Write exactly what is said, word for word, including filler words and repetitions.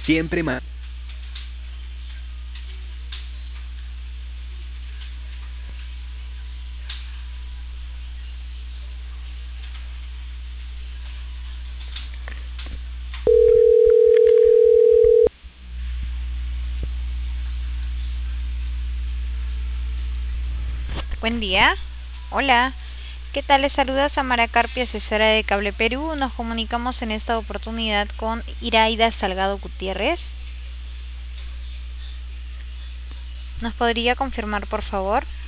Siempre más. Buen día. Hola. ¿Qué tal? Les saluda Samara Carpia, asesora de Cable Perú. Nos comunicamos en esta oportunidad con Iraida Salgado Gutiérrez. ¿Nos podría confirmar, por favor?